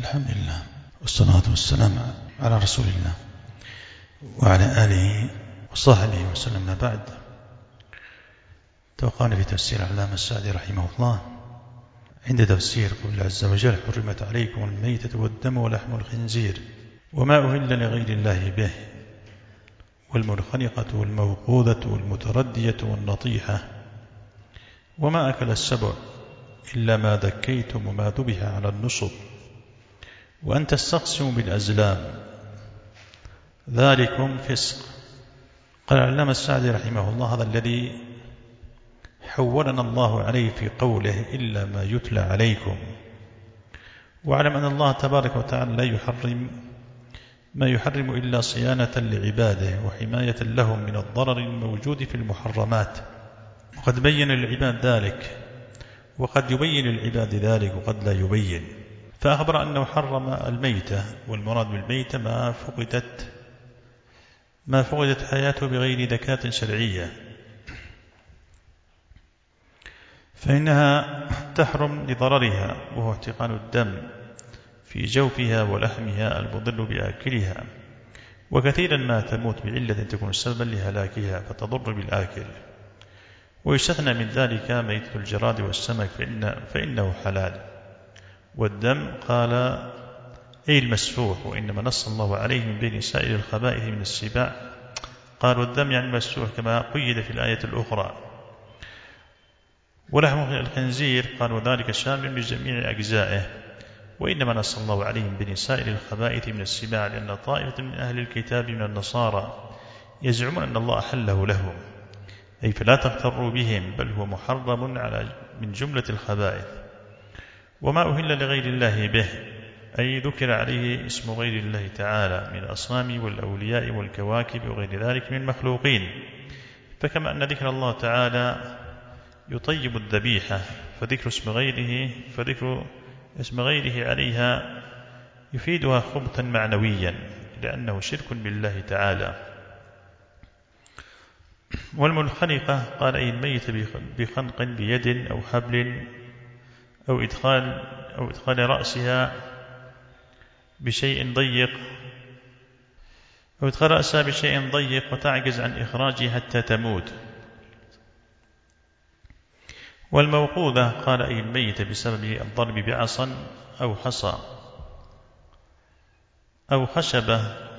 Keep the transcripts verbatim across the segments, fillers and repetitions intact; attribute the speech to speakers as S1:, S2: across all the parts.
S1: الحمد لله والصلاة والسلام على رسول الله وعلى آله وصحبه وسلم. ما بعد، توقعنا في تفسير علامة السعدي رحمه الله عند تفسير قول الله عز وجل: حرمت عليكم الميتة والدم ولحم الخنزير وما أهل لغير الله به والمنخنقة والموقوذة والمتردية والنطيحة وما أكل السبع إلا ما ذكيتم وما ذبح على النصب وأن تستقسموا بالأزلام ذلكم فسق. قال العلامة السعدي رحمه الله: هذا الذي حولنا الله عليه في قوله إلا ما يتلى عليكم. واعلم أن الله تبارك وتعالى لا يحرم ما يحرم إلا صيانة لعباده وحماية لهم من الضرر الموجود في المحرمات، وقد بين للعباد ذلك، وقد يبين للعباد ذلك وقد لا يبين. فأخبر أنه حرم الميتة، والمراد بالميتة ما فقدت ما فقدت حياته بغير ذكاة شرعية، فإنها تحرم لضررها وهو احتقان الدم في جوفها ولحمها المضر بآكلها، وكثيرا ما تموت بعلة تكون سببا لهلاكها فتضر بالآكل. ويستثنى من ذلك ميتة الجراد والسمك فإن فإنه حلال. والدم قال أي المسفوح، وإنما نص الله عليه من بين سائر الخبائث من السباع، قالوا الدم يعني المسفوح كما قيد في الآية الأخرى. ولحم الخنزير قالوا ذلك شامل لجميع أجزائه، وإنما نص الله عليه من بين سائر الخبائث من السباع لأن طائفة من أهل الكتاب من النصارى يزعمون أن الله أحله لهم، أي فلا تغتروا بهم، بل هو محرم على من جملة الخبائث. وما أهل لغير الله به، أي ذكر عليه اسم غير الله تعالى من الأصنام والأولياء والكواكب وغير ذلك من المخلوقين. فكما أن ذكر الله تعالى يطيب الذبيحة فذكر اسم غيره فذكر اسم غيره عليها يفيدها خبثا معنويا لأنه شرك بالله تعالى. والمنخنقة قال أي الميت بخنق بيد أو حبل أو إدخال, أو إدخال رأسها بشيء ضيق أو إدخال رأسها بشيء ضيق وتعجز عن إخراجه حتى تموت. والموقوذة قال أي الميت بسبب الضرب بعصا أو حصى أو خشبة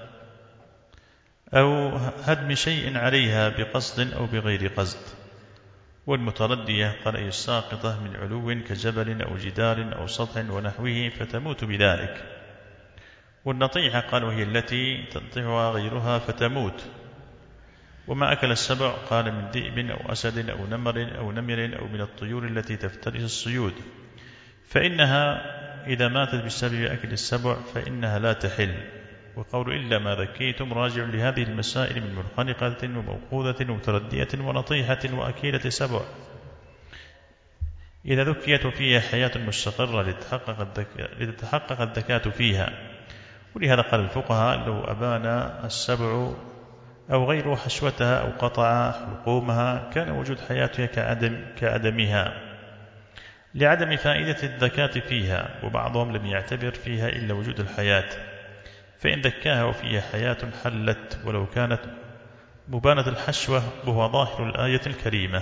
S1: أو هدم شيء عليها بقصد أو بغير قصد. والمتردية قال أي الساقطة من علو كجبل أو جدار أو سطح ونحوه فتموت بذلك. والنطيحة قال وهي التي تنطحها غيرها فتموت. وما أكل السبع قال من ذئب أو أسد أو نمر أو نمر أو من الطيور التي تفترس الصيود، فإنها إذا ماتت بسبب أكل السبع فإنها لا تحل. وقول إلا ما ذكيتم راجع لهذه المسائل من منخنقة وموقوذة ومتردية ونطيحة وأكيلة سبع إذا ذكيت فيها حياة مستقرة لتتحقق الذكاء, لتتحقق الذكاة فيها. ولهذا قال الفقهاء لو أبان السبع أو غير حشوتها أو قطع حلقومها كان وجود حياتها كعدم كعدمها لعدم فائدة الذكاة فيها. وبعضهم لم يعتبر فيها إلا وجود الحياة، فإن ذكاها وفيها حياة حلت ولو كانت مبانة الحشوة وهو ظاهر الآية الكريمة.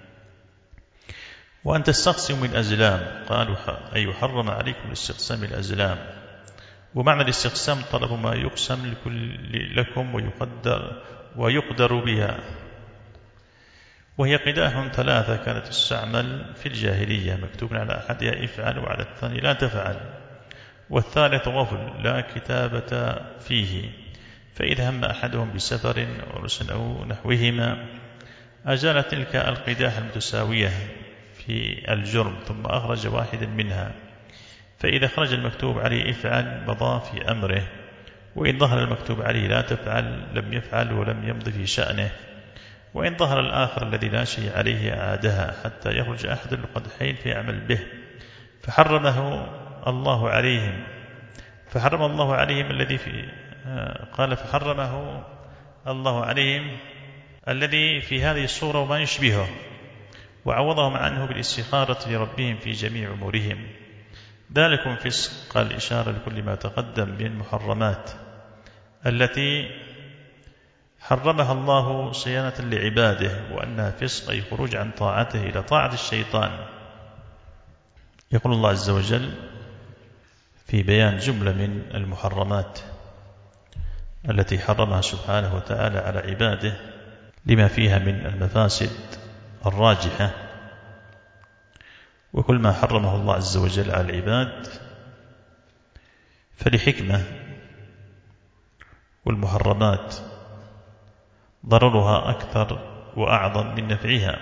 S1: وأن تستقسموا الأزلام قالوا أي حرم عليكم الاستقسام الأزلام. ومعنى الاستقسام طلب ما يقسم لكل لكم ويقدر, ويقدر بها، وهي قداح ثلاثة كانت تستعمل في الجاهلية مكتوب على أحدها افعل وعلى الثاني لا تفعل، والثالث غفل لا كتابة فيه، فإذا هم أحدهم بسفر أو رسل أو نحوهما أجال تلك القداح المتساوية في الجرم ثم أخرج واحدا منها، فإذا خرج المكتوب عليه افعل مضى في أمره، وإن ظهر المكتوب عليه لا تفعل لم يفعل ولم يمضي في شأنه، وإن ظهر الآخر الذي لا شيء عليه أعادها حتى يخرج أحد القدحين فيعمل به. فحرمه الله عليهم فحرم الله عليهم الذي في قال فحرمه الله عليهم الذي في هذه الصورة وما يشبهه، وعوضهم عنه بالاستخارة لربهم في جميع أمورهم. ذلكم فسق، قال إشارة لكل ما تقدم من المحرمات التي حرمها الله صيانة لعباده، وأنها فسق أي خروج عن طاعته إلى طاعة الشيطان. يقول الله عز وجل في بيان جملة من المحرمات التي حرمها سبحانه وتعالى على عباده لما فيها من المفاسد الراجحة، وكل ما حرمه الله عز وجل على العباد فلحكمة، والمحرمات ضررها أكثر وأعظم من نفعها.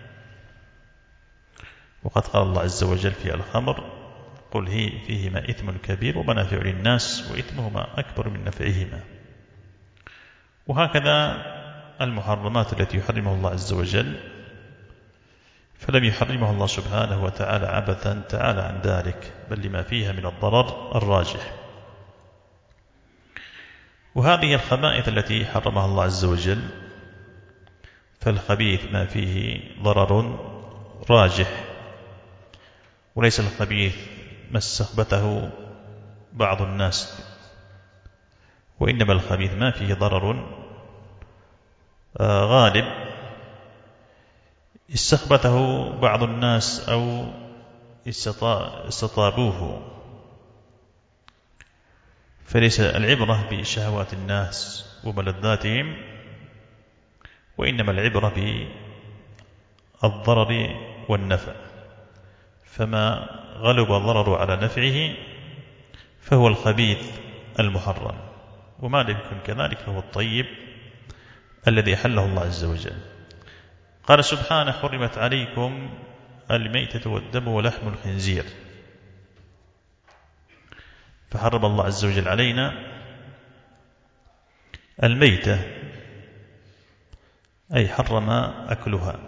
S1: وقد قال الله عز وجل في الخمر: قل هي فيهما إثم كبير ومنافع للناس وإثمهما أكبر من نفعهما. وهكذا المحرمات التي يحرمها الله عز وجل فلم يحرمه الله سبحانه وتعالى عبثا تعالى عن ذلك، بل لما فيها من الضرر الراجح. وهذه الخبائث التي حرمها الله عز وجل، فالخبيث ما فيه ضرر راجح، وليس الخبيث ما استخبثه بعض الناس، وإنما الخبيث ما فيه ضرر غالب استخبثه بعض الناس أو استطابوه. فليس العبرة بشهوات الناس وملذاتهم، وإنما العبرة بالضرر والنفع، فما غلب ضرر على نفعه فهو الخبيث المحرم، وما لم يكن كذلك فهو الطيب الذي أحله الله عز وجل. قال سبحانه: حرمت عليكم الميتة والدم ولحم الخنزير. فحرم الله عز وجل علينا الميتة، أي حرم أكلها.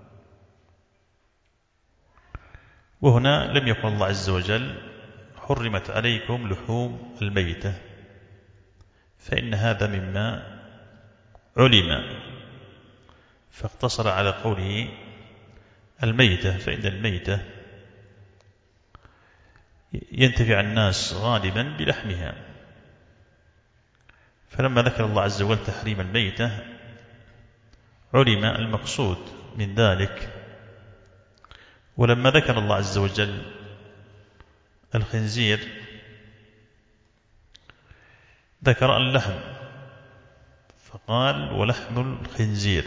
S1: وهنا لم يقل الله عز وجل: حرمت عليكم لحوم الميتة، فإن هذا مما علم، فاقتصر على قوله الميتة، فإن الميتة ينتفع الناس غالبا بلحمها. فلما ذكر الله عز وجل تحريم الميتة علم المقصود من ذلك. ولما ذكر الله عز وجل الخنزير ذكر اللحم، فقال: ولحم الخنزير،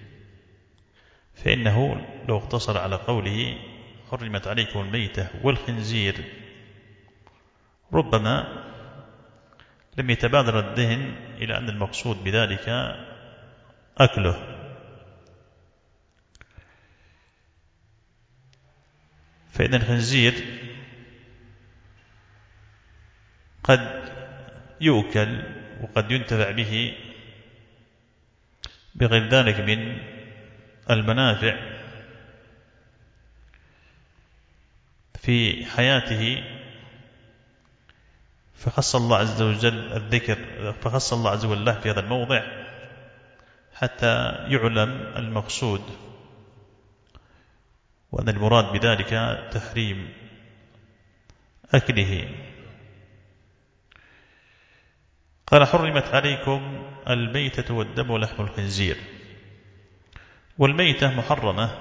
S1: فإنه لو اقتصر على قوله حرمت عليكم الميتة والخنزير ربما لم يتبادر الذهن إلى أن المقصود بذلك أكله. فإن الخنزير قد يؤكل وقد ينتفع به بغير ذلك من المنافع في حياته، فخص الله عز وجل الذكر فخص الله عز وجل في هذا الموضع حتى يعلم المقصود، وأن المراد بذلك تحريم أكله. قال: حرمت عليكم الميتة والدم ولحم الخنزير. والميتة محرمة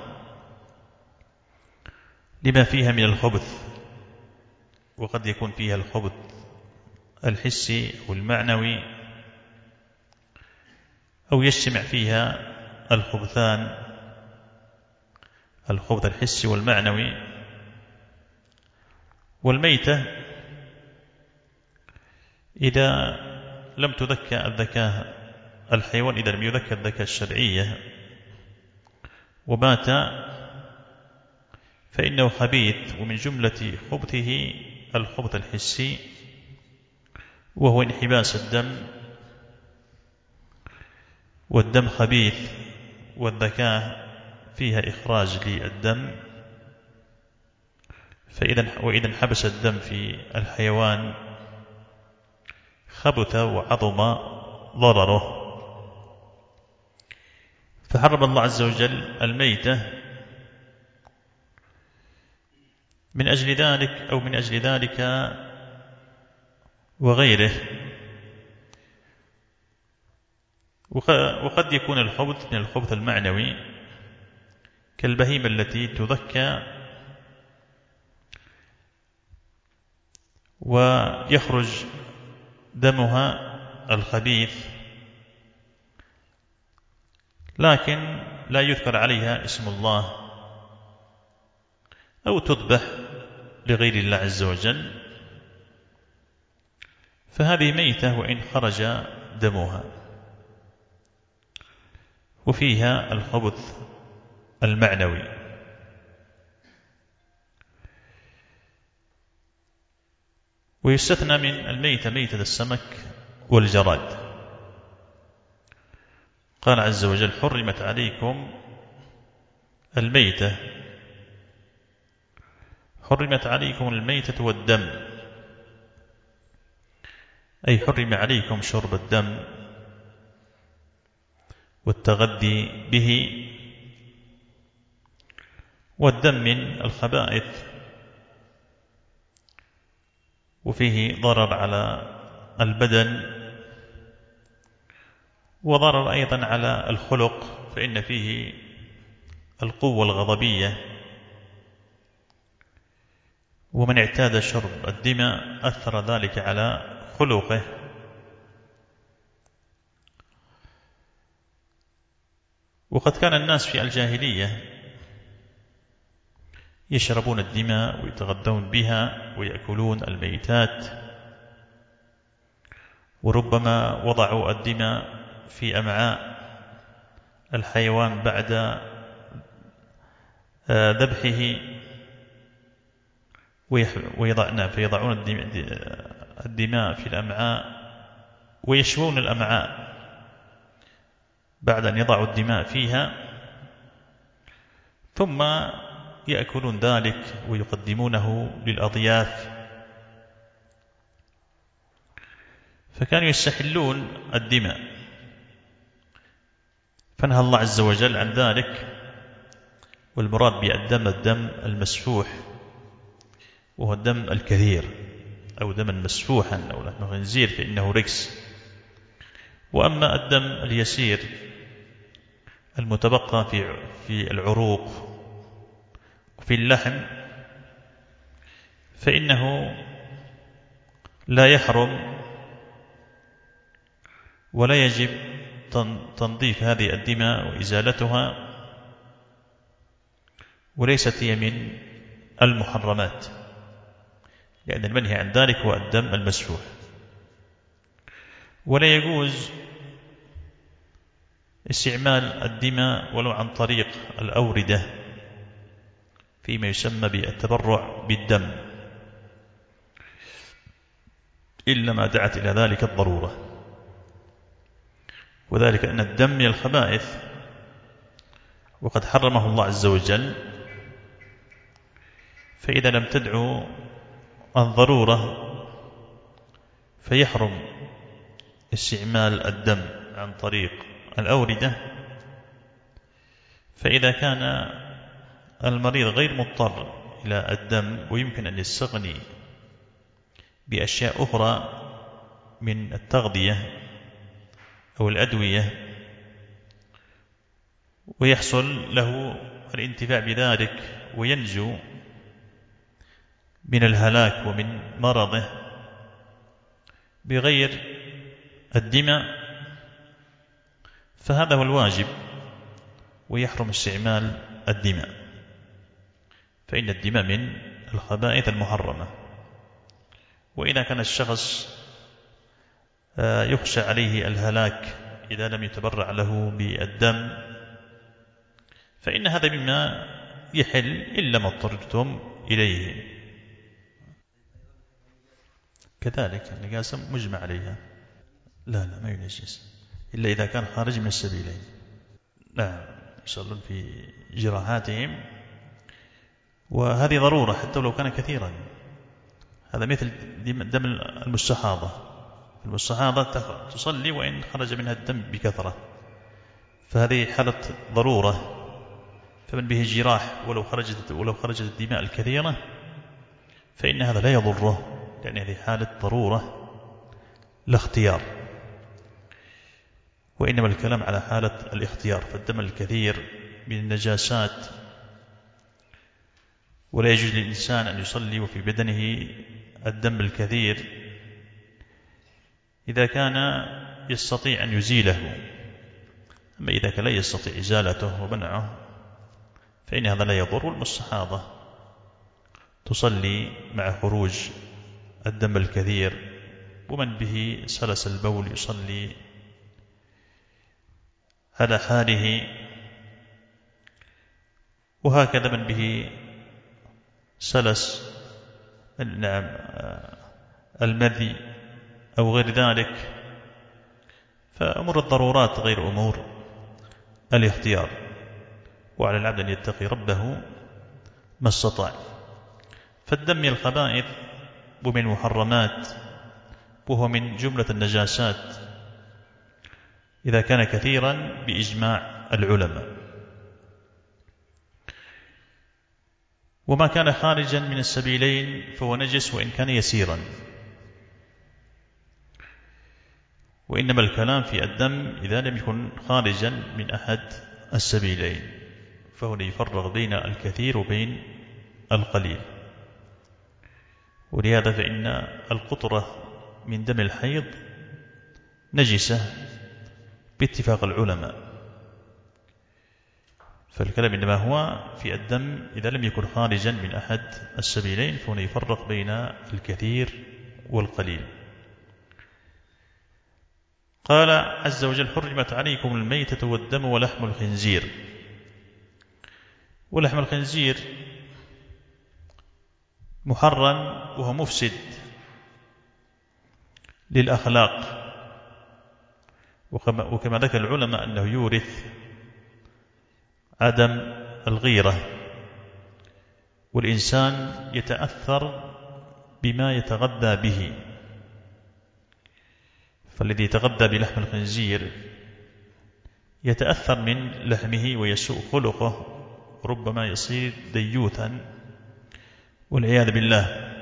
S1: لما فيها من الخبث، وقد يكون فيها الخبث الحسي والمعنوي، أو يجتمع فيها الخبثان، الخبث الحسي والمعنوي. والميتة إذا لم تذكى الذكاء الحيوان إذا لم يذكى الذكاء الشرعية ومات فإنه خبيث، ومن جملة خبثه الخبث الحسي، وهو انحباس الدم، والدم خبيث، والذكاء فيها إخراج للدم. فإذا وإذا انحبس الدم في الحيوان خبث وعظم ضرره. فحرم الله عز وجل الميتة من أجل ذلك أو من أجل ذلك وغيره. وقد يكون الخبث من الخبث المعنوي كالبهيمة التي تذكى ويخرج دمها الخبيث لكن لا يذكر عليها اسم الله، أو تذبح لغير الله عز وجل، فهذه ميتة وإن خرج دمها، وفيها الخبث المعنوي. ويستثنى من الميتة ميتة السمك والجراد. قال عز وجل: حرمت عليكم الميتة، حرمت عليكم الميتة والدم، أي حرم عليكم شرب الدم والتغذي به. والدم من الخبائث وفيه ضرر على البدن وضرر أيضا على الخلق، فإن فيه القوة الغضبية، ومن اعتاد شرب الدماء أثر ذلك على خلقه. وقد كان الناس في الجاهلية يشربون الدماء ويتغذون بها ويأكلون الميتات، وربما وضعوا الدماء في أمعاء الحيوان بعد ذبحه ويضعنا فيضعون الدماء في الأمعاء ويشوون الأمعاء بعد أن يضعوا الدماء فيها، ثم يأكلون ذلك ويقدمونه للأضياف. فكانوا يستحلون الدماء، فنهى الله عز وجل عن ذلك. والمراد بالدم الدم المسفوح، وهو الدم الكثير، أو دما مسفوحا أو لحم خنزير فإنه رجس. وأما الدم اليسير المتبقى في في العروق وفي اللحم فإنه لا يحرم ولا يجب تنظيف هذه الدماء وإزالتها، وليست هي من المحرمات، لأن المنهي عن ذلك هو الدم المسفوح. ولا يجوز استعمال الدماء ولو عن طريق الأوردة فيما يسمى بالتبرع بالدم، إلا ما دعت إلى ذلك الضرورة، وذلك أن الدم من الخبائث وقد حرمه الله عز وجل. فإذا لم تدعو الضرورة فيحرم استعمال الدم عن طريق الأوردة. فإذا كان المريض غير مضطر إلى الدم ويمكن أن يستغني بأشياء أخرى من التغذية أو الأدوية ويحصل له الانتفاع بذلك وينجو من الهلاك ومن مرضه بغير الدماء، فهذا هو الواجب، ويحرم استعمال الدماء، فإن الدماء من الخبائث المحرمة. وإذا كان الشخص يخشى عليه الهلاك إذا لم يتبرع له بالدم فإن هذا مما يحل إلا ما اضطررتم إليه. كذلك النجاسة مجمع عليها، لا لا ما ينجس إلا إذا كان خارج من السبيلين. لا يصلون في جراحاتهم، وهذه ضرورة حتى لو كان كثيرا. هذا مثل دم المستحاضة، المستحاضة تصلي وإن خرج منها الدم بكثرة، فهذه حالة ضرورة. فمن به جراح ولو خرجت ولو خرجت الدماء الكثيرة فإن هذا لا يضره، لأن هذه حالة ضرورة لا اختيار، وإنما الكلام على حالة الاختيار. فالدم الكثير من النجاسات، ولا يجوز للإنسان أن يصلي وفي بدنه الدم الكثير إذا كان يستطيع أن يزيله. أما إذا كان لا يستطيع إزالته ومنعه فإن هذا لا يضر. والمستحاضة تصلي مع خروج الدم الكثير، ومن به سلس البول يصلي على حاله، وهكذا من به سلس نعم المذي أو غير ذلك. فأمور الضرورات غير أمور الاختيار، وعلى العبد أن يتقي ربه ما استطاع. فالدم من الخبائث ومن المحرمات، وهو من جملة النجاسات إذا كان كثيرا بإجماع العلماء. وما كان خارجا من السبيلين فهو نجس وإن كان يسيرا. وإنما الكلام في الدم إذا لم يكن خارجا من أحد السبيلين، فهنا يفرق بين الكثير وبين القليل. ولهذا فإن القطرة من دم الحيض نجسة باتفاق العلماء. فالكلام إنما هو في الدم إذا لم يكن خارجا من أحد السبيلين، فهنا يفرق بين الكثير والقليل. قال عز وجل: حرمت عليكم الميتة والدم ولحم الخنزير. ولحم الخنزير محرم وهو مفسد للأخلاق، وكما ذكر العلماء أنه يورث عدم الغيرة، والإنسان يتأثر بما يتغذى به. فالذي يتغذى بلحم الخنزير يتأثر من لحمه ويسوء خلقه، وربما يصير ديوثا والعياذ بالله.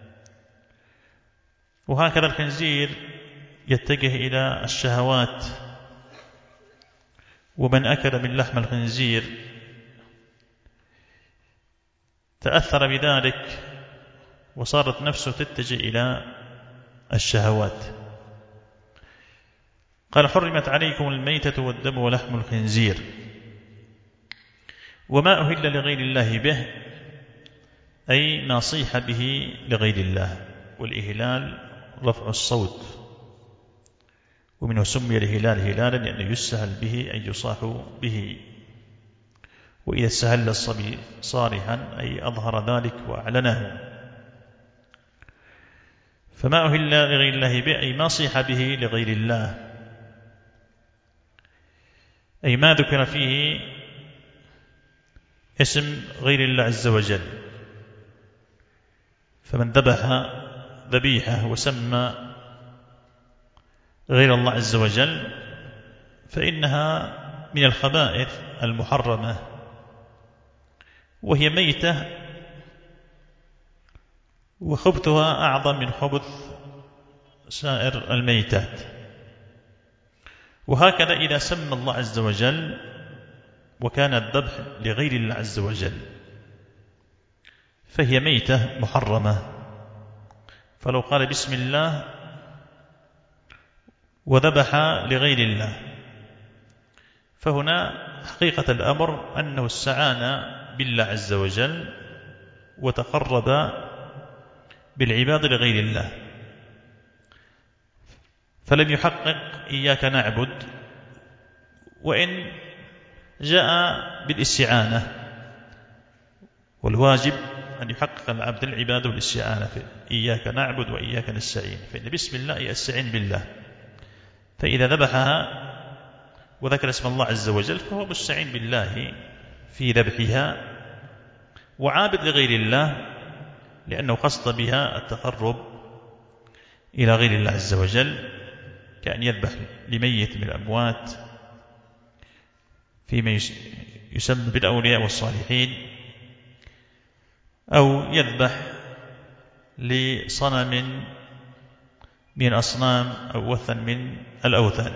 S1: وهكذا الخنزير يتجه إلى الشهوات، ومن أكل من لحم الخنزير تأثر بذلك وصارت نفسه تتجه إلى الشهوات. قال: حرمت عليكم الميتة والدم ولحم الخنزير وما أهل لغير الله به، أي ما صيح به لغير الله. والإهلال رفع الصوت، ومنه سمي الهلال هلالا لأنه يسهل به أي يصاح به. وإذا استهل الصبي صارحا أي أظهر ذلك وأعلنه. فما أهل لغير الله به أي ما صيح به لغير الله، أي ما ذكر فيه اسم غير الله عز وجل. فمن ذبح ذبيحة وسمى غير الله عز وجل فإنها من الخبائث المحرمة، وهي ميتة، وخبثها أعظم من خبث سائر الميتات. وهكذا إذا سمى الله عز وجل وكان الذبح لغير الله عز وجل فهي ميتة محرمة. فلو قال بسم الله وذبح لغير الله فهنا حقيقة الأمر أنه استعان بالله عز وجل وتقرب بالعبادة لغير الله، فلم يحقق إياك نعبد، وإن جاء بالاستعانة. والواجب أن يحقق العبد العبادة والاستعانة في إياك نعبد وإياك نستعين. فإن بسم الله يستعين بالله، فإذا ذبحها وذكر اسم الله عز وجل فهو مستعين بالله في ذبحها وعابد لغير الله، لأنه قصد بها التقرب إلى غير الله عز وجل، كأن يذبح لميت من الأموات فيما يسمى بالأولياء والصالحين، أو يذبح لصنم من الأصنام أو وثن من الأوثان.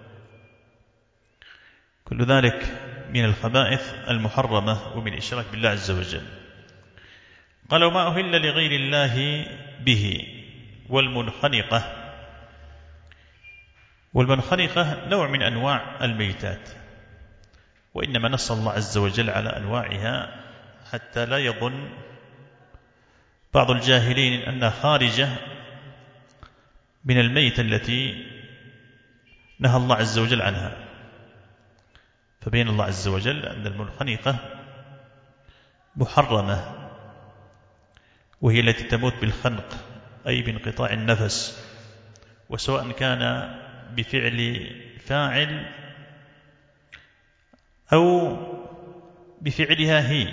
S1: كل ذلك من الخبائث المحرمة ومن الإشراك بالله عز وجل. قال وما أهل لغير الله به. والمنخنقة والمنخنقة نوع من أنواع الميتات، وإنما نص الله عز وجل على أنواعها حتى لا يظن بعض الجاهلين أنها خارجة من الميتة التي نهى الله عز وجل عنها. فبين الله عز وجل أن المنخنقة محرمة، وهي التي تموت بالخنق أي بانقطاع النفس، وسواء كان بفعل فاعل أو بفعلها هي.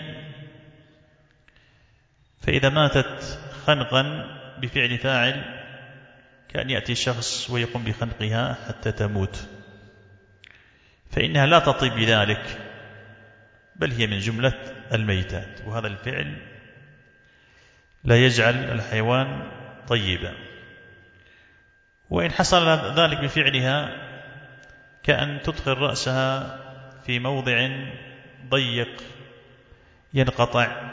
S1: فإذا ماتت خنقا بفعل فاعل كأن يأتي شخص ويقوم بخنقها حتى تموت، فإنها لا تطيب بذلك، بل هي من جملة الميتات، وهذا الفعل لا يجعل الحيوان طيبا. وإن حصل ذلك بفعلها كأن تدخل رأسها في موضع ضيق ينقطع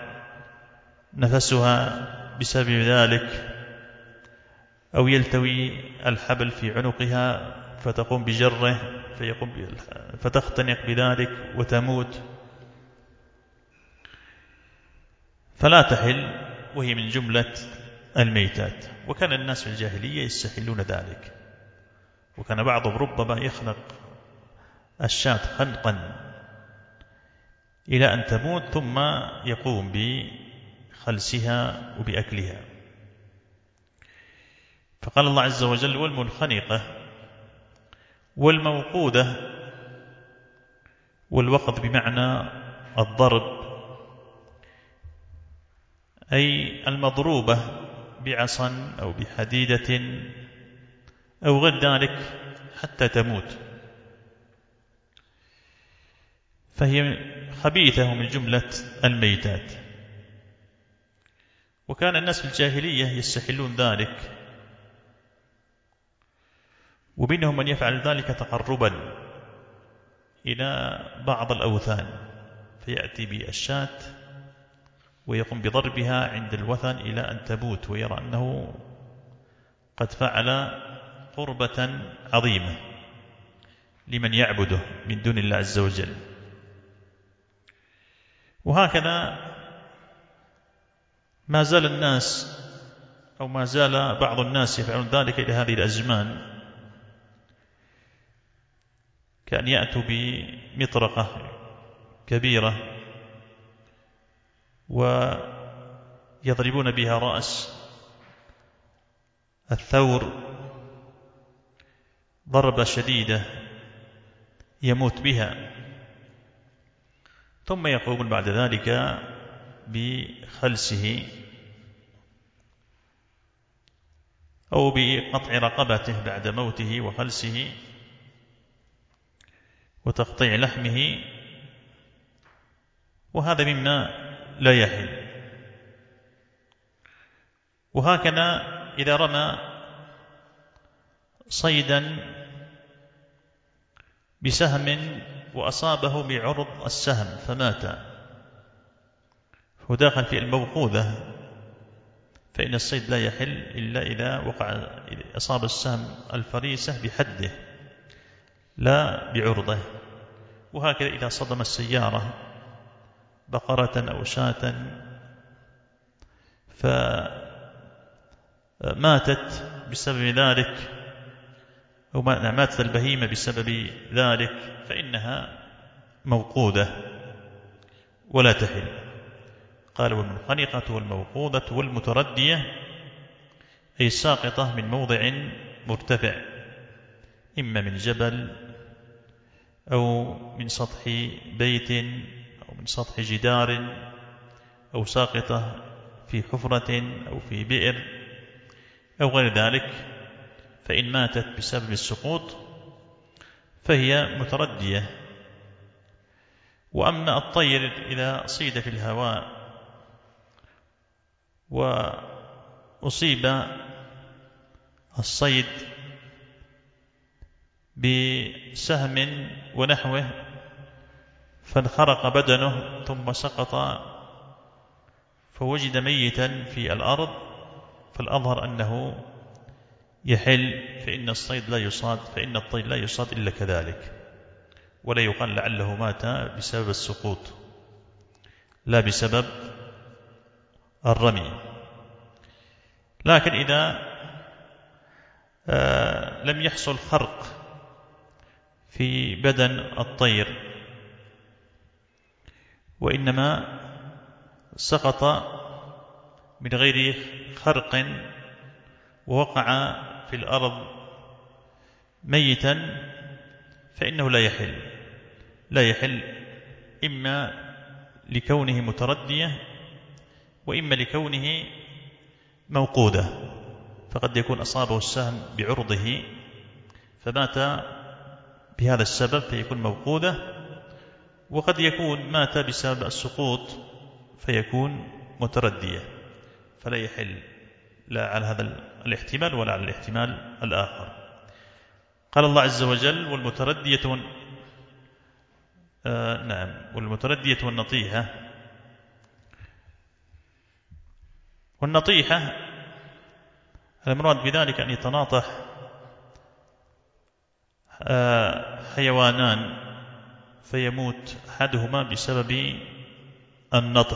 S1: نفسها بسبب ذلك، أو يلتوي الحبل في عنقها فتقوم بجره فيقوم فتختنق بذلك وتموت، فلا تحل، وهي من جملة الميتات. وكان الناس في الجاهلية يستحلون ذلك، وكان بعضهم ربما يخنق الشاة خنقا إلى أن تموت ثم يقوم بخلسها وبأكلها. فقال الله عز وجل والمنخنقة والموقودة، والوقد بمعنى الضرب، أي المضروبة بعصا أو بحديدة أو غير ذلك حتى تموت، فهي خبيثة من جملة الميتات. وكان الناس في الجاهلية يستحلون ذلك، ومنهم من يفعل ذلك تقربا إلى بعض الأوثان، فيأتي بالشاة ويقوم بضربها عند الوثن إلى أن تموت، ويرى أنه قد فعل قربة عظيمة لمن يعبده من دون الله عز وجل. وهكذا ما زال الناس أو ما زال بعض الناس يفعلون ذلك إلى هذه الأزمان، كأن يأتوا بمطرقة كبيرة ويضربون بها رأس الثور ضربة شديدة يموت بها، ثم يقوم بعد ذلك بخلسه أو بقطع رقبته بعد موته وخلسه وتقطيع لحمه، وهذا مما لا يحل. وهكذا إذا رمى صيدا بسهم وأصابه بعرض السهم فمات، هو داخل في الموقوذة، فإن الصيد لا يحل إلا إذا وقع إذا أصاب السهم الفريسة بحده لا بعرضه. وهكذا إذا صدم السيارة بقرة أو شاة فماتت بسبب ذلك، أو ماتت البهيمة بسبب ذلك، فإنها موقودة ولا تحل. قال والمنخنقة والموقوذة والمتردية، أي ساقطة من موضع مرتفع، إما من جبل أو من سطح بيت أو من سطح جدار، أو ساقطة في حفرة أو في بئر أو غير ذلك، فإن ماتت بسبب السقوط فهي متردية. وأما الطير إذا صيد في الهواء أصيب الصيد بسهم ونحوه فانخرق بدنه ثم سقط فوجد ميتا في الأرض، فالأظهر أنه يحل، فإن الصيد لا يصاد فإن الطير لا يصاد إلا كذلك، ولا يقال لعله مات بسبب السقوط لا بسبب الرمي. لكن إذا آه لم يحصل خرق في بدن الطير وإنما سقط من غير خرق ووقع في الأرض ميتا فإنه لا يحل لا يحل إما لكونه متردية وإما لكونه موقودة، فقد يكون أصابه السهم بعرضه فمات بهذا السبب فيكون موقودة، وقد يكون مات بسبب السقوط فيكون متردية، فلا يحل لا على هذا الاحتمال ولا على الاحتمال الآخر. قال الله عز وجل والمتردية آه نعم والمتردية والنطيحة. والنطيحة المراد بذلك أن يتناطح آه حيوانان فيموت أحدهما بسبب النطح،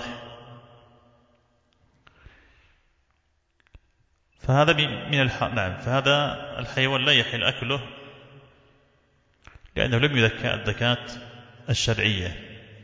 S1: فهذا من الح... نعم فهذا الحيوان لا يحل أكله لأنه لم يذكى الذكاة الشرعية،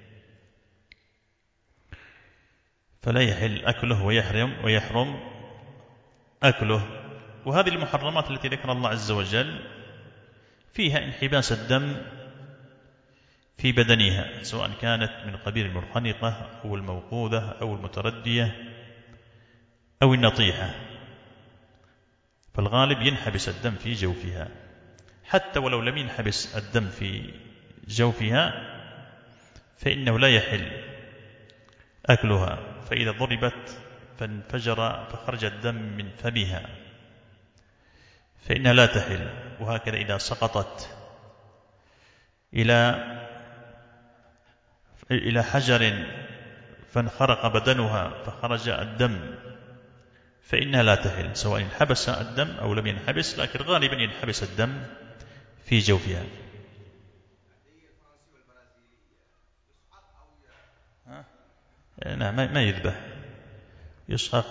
S1: فلا يحل أكله ويحرم ويحرم أكله. وهذه المحرمات التي ذكر الله عز وجل فيها انحباس الدم في بدنها، سواء كانت من قبيل المنخنقة أو الموقوذة أو المتردية أو النطيحة، فالغالب ينحبس الدم في جوفها، حتى ولو لم ينحبس الدم في جوفها فإنه لا يحل أكلها، فإذا ضربت فانفجر فخرج الدم من فمها فإنها لا تحل. وهكذا إذا سقطت إلى إلى حجر فانخرق بدنها فخرج الدم فإنها لا تحل، سواء انحبس الدم أو لم ينحبس، لكن غالبا ينحبس الدم في جوفها. نعم ما يذبح، يسحق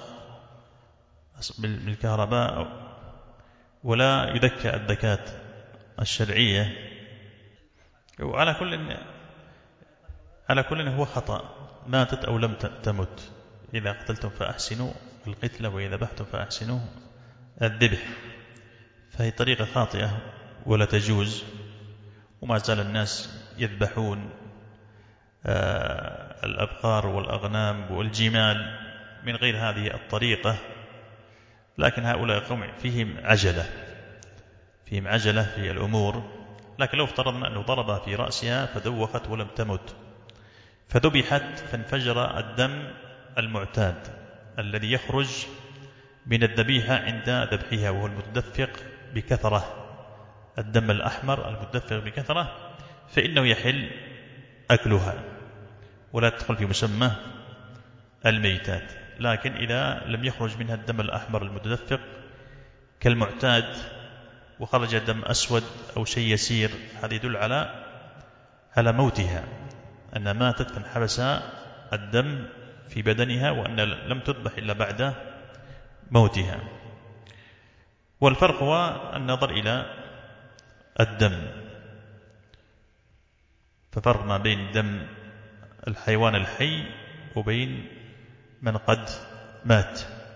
S1: بالكهرباء ولا يذكى الذكاة الشرعية. وعلى كل على كل هو خطأ، ماتت أو لم تمت، إذا قتلتم فأحسنوا القتلة وإذا ذبحتم فأحسنوا الذبح، فهي طريقة خاطئة ولا تجوز. وما زال الناس يذبحون الأبقار والأغنام والجمال من غير هذه الطريقة، لكن هؤلاء قوم فيهم عجلة فيهم عجلة في الأمور. لكن لو افترضنا أنه ضربها في رأسها فدوخت ولم تمت فذبحت فانفجر الدم المعتاد الذي يخرج من الذبيحة عند ذبحها، وهو المتدفق بكثرة، الدم الأحمر المتدفق بكثرة، فإنه يحل أكلها ولا تدخل في مسمى الميتات. لكن إذا لم يخرج منها الدم الأحمر المتدفق كالمعتاد وخرج دم أسود أو شيء يسير، هذا يدل على على موتها، أن ماتت فانحبس الدم في بدنها وأن لم تذبح إلا بعد موتها. والفرق هو النظر إلى الدم، ففرق ما بين دم الحيوان الحي وبين من قد مات.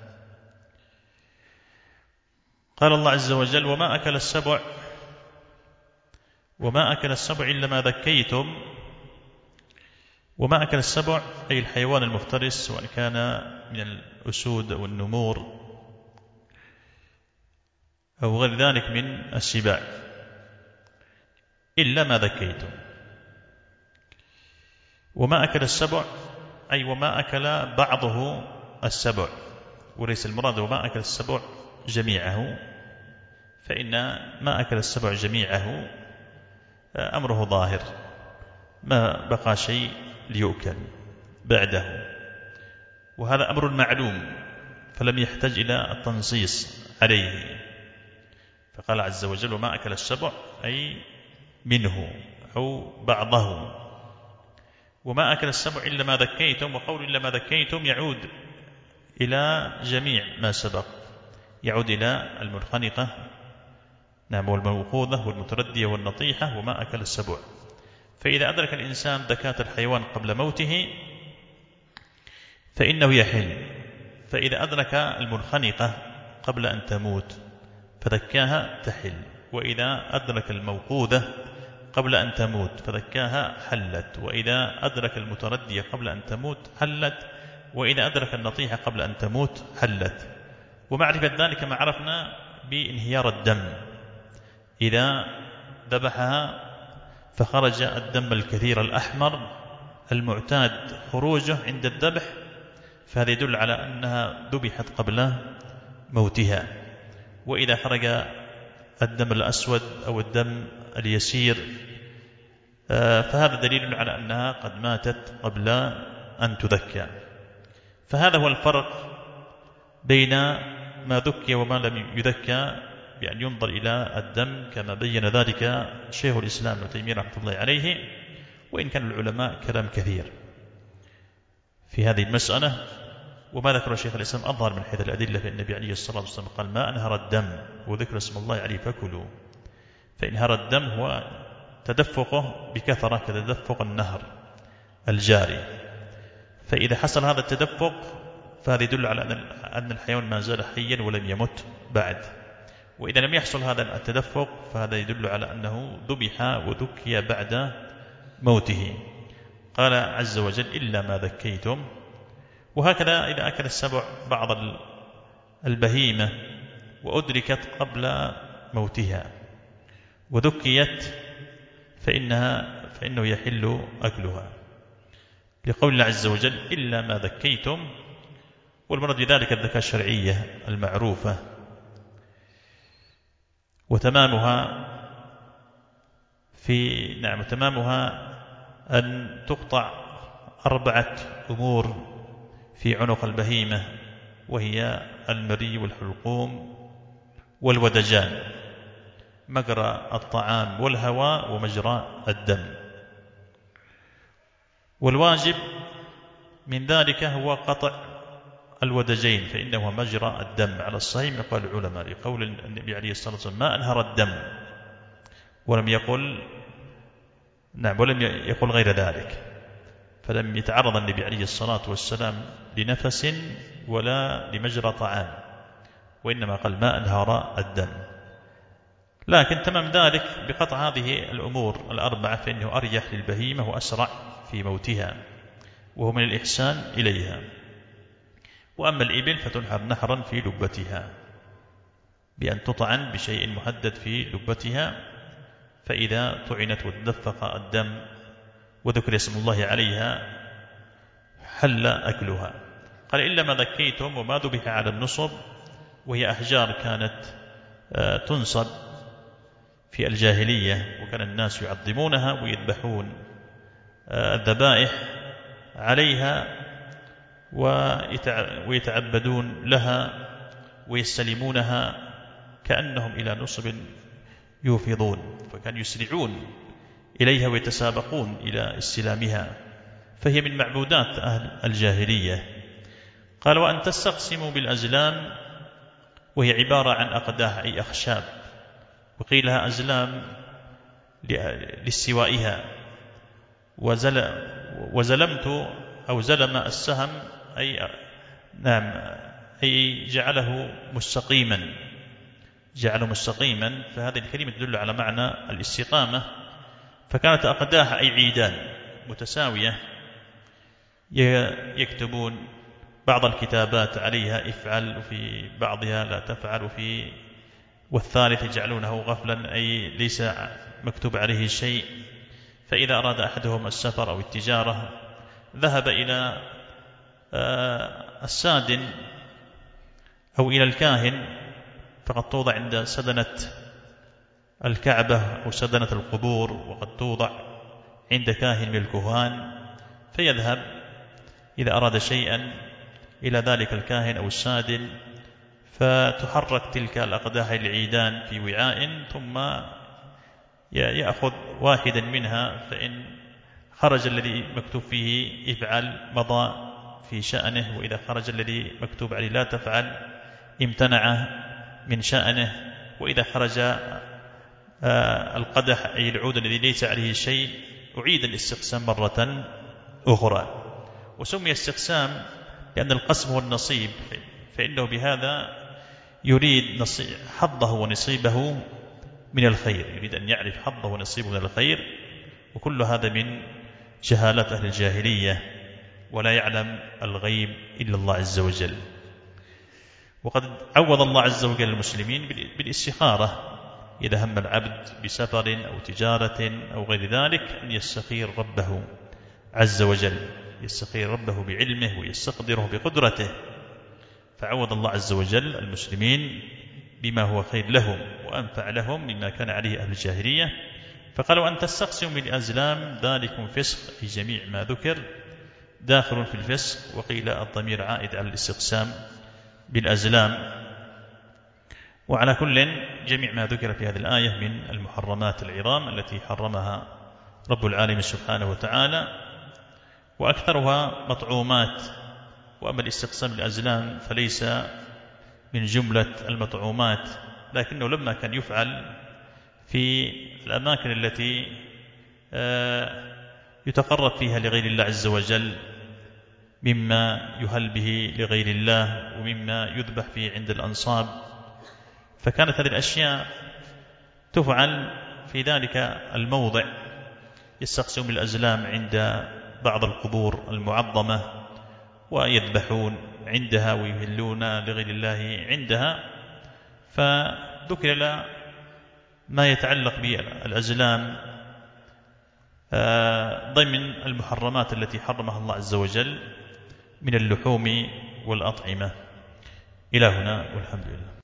S1: قال الله عز وجل وما أكل السبع وما أكل السبع إلا ما ذكيتم. وما أكل السبع أي الحيوان المفترس، سواء كان من الأسود أو النمور أو غير ذلك من السباع، إلا ما ذكيتم. وما أكل السبع أي وما أكل بعضه السبع، وليس المراد وما أكل السبع جميعه، فإن ما أكل السبع جميعه أمره ظاهر، ما بقى شيء ليؤكل بعده، وهذا أمر معلوم فلم يحتاج إلى التنصيص عليه. فقال عز وجل وما أكل السبع أي منه أو بعضه، وما أكل السبع إلا ما ذكيتم، وقول إلا ما ذكيتم يعود إلى جميع ما سبق، يعود إلى المنخنقة نعم والموقوذة والمتردية والنطيحة وما أكل السبع. فإذا أدرك الإنسان ذكاة الحيوان قبل موته فإنه يحل، فإذا أدرك المنخنقة قبل أن تموت فذكاها تحل، وإذا أدرك الموقوذة قبل أن تموت فذكاها حلت، وإذا أدرك المتردية قبل أن تموت حلت، وإذا أدرك النطيحة قبل أن تموت حلت. ومعرفة ذلك ما عرفنا بانهيار الدم، إذا ذبحها فخرج الدم الكثير الأحمر المعتاد خروجه عند الذبح، فهذا يدل على أنها ذبحت قبل موتها. وإذا خرج الدم الأسود أو الدم اليسير فهذا دليل على أنها قد ماتت قبل أن تذكى. فهذا هو الفرق بين ما ذكي وما لم يذكى، بأن ينظر إلى الدم كما بين ذلك شيخ الإسلام ابن تيمية رحمة الله عليه، وإن كان العلماء كلام كثير في هذه المسألة. وما ذكر شيخ الإسلام أظهر من حيث الأدلة، فإن النبي عليه الصلاة والسلام قال ما أنهر الدم وذكر اسم الله عليه فكلوا، فإنهار الدم هو تدفقه بكثرة كتدفق النهر الجاري، فإذا حصل هذا التدفق فهذا يدل على أن الحيوان ما زال حيا ولم يمت بعد. وإذا لم يحصل هذا التدفق فهذا يدل على أنه ذبح وذكي بعد موته. قال عز وجل إلا ما ذكيتم. وهكذا إذا أكل السبع بعض البهيمة وأدركت قبل موتها وذكيت فإنها فإنه يحل أكلها، لقول الله عز وجل إلا ما ذكيتم. والمراد بذلك الذكاة الشرعية المعروفة، وتمامها في نعم تمامها أن تقطع أربعة أمور في عنق البهيمة، وهي المري والحلقوم والودجان، مجرى الطعام والهواء ومجرى الدم. والواجب من ذلك هو قطع الودجين، فإنه مجرى الدم على الصحيح من قول العلماء، لقول النبي عليه الصلاة والسلام ما أنهر الدم، ولم يقل نعم ولم يقل غير ذلك، فلم يتعرض النبي عليه الصلاة والسلام لنفس ولا لمجرى طعام، وإنما قال ما أنهر الدم. لكن تمام ذلك بقطع هذه الأمور الأربعة فإنه أريح للبهيمة وأسرع في موتها، وهو من الإحسان إليها. وأما الإبل فتنحر نحرا في لبتها، بأن تطعن بشيء محدد في لبتها، فإذا طعنت وتدفق الدم وذكر اسم الله عليها حل أكلها. قال إلا ما ذكيتم وما ذبح على النصب، وهي أحجار كانت تنصب في الجاهلية، وكان الناس يعظمونها ويذبحون الذبائح عليها ويتعبدون لها ويستلمونها كأنهم إلى نصب يوفضون، فكانوا يسرعون إليها ويتسابقون إلى استلامها، فهي من معبودات أهل الجاهلية. قال وأن تستقسموا بالأزلام، وهي عبارة عن أقداح أي أخشاب، وقيل لها أزلام لاستوائها. وزل وزلمت أو زلم السهم أي نعم أي جعله مستقيما، جعله مستقيما، فهذه الكلمة تدل على معنى الاستقامة. فكانت أقداح أي عيدان متساوية، يكتبون بعض الكتابات عليها افعل، وفي بعضها لا تفعل، وفي والثالث يجعلونه غفلا أي ليس مكتوب عليه شيء. فإذا أراد أحدهم السفر أو التجارة ذهب إلى السادن أو إلى الكاهن فقد توضع عند سدنة الكعبة أو سدنة القبور، وقد توضع عند كاهن من الكهان، فيذهب إذا أراد شيئا إلى ذلك الكاهن أو السادن، فتحرك تلك الأقداح العيدان في وعاء، ثم يأخذ واحدا منها، فإن خرج الذي مكتوب فيه افعل مضى في شأنه، وإذا خرج الذي مكتوب عليه لا تفعل امتنع من شأنه، وإذا خرج القدح أي العود الذي ليس عليه شيء أعيد الاستقسام مرة أخرى. وسمي استقسام لأن القسم هو النصيب، فإنه بهذا يريد حظه ونصيبه من الخير، يريد أن يعرف حظه ونصيبه من الخير، وكل هذا من جهالة أهل الجاهلية، ولا يعلم الغيب إلا الله عز وجل. وقد عوض الله عز وجل المسلمين بالاستخارة، إذا هم العبد بسفر أو تجارة أو غير ذلك أن يستخير ربه عز وجل، يستخير ربه بعلمه ويستقدره بقدرته، فعوض الله عز وجل المسلمين بما هو خير لهم وأنفع لهم مما كان عليه أهل الجاهلية. فقالوا أن تستقسموا بالأزلام ذلكم فسق، في جميع ما ذكر داخل في الفسق، وقيل الضمير عائد على الاستقسام بالأزلام. وعلى كل جميع ما ذكر في هذه الآية من المحرمات العظام التي حرمها رب العالمين سبحانه وتعالى، وأكثرها مطعومات. وأما الاستقسام بالأزلام فليس من جملة المطعومات، لكنه لما كان يفعل في الأماكن التي يتقرب فيها لغير الله عز وجل، مما يهل به لغير الله ومما يذبح فيه عند الأنصاب، فكانت هذه الأشياء تفعل في ذلك الموضع. يستقسم بالأزلام عند بعض القبور المعظمة ويذبحون عندها ويهلون لغير الله عندها، فذكر ما يتعلق بالأزلام ضمن المحرمات التي حرمها الله عز وجل من اللحوم والأطعمة. إلى هنا والحمد لله.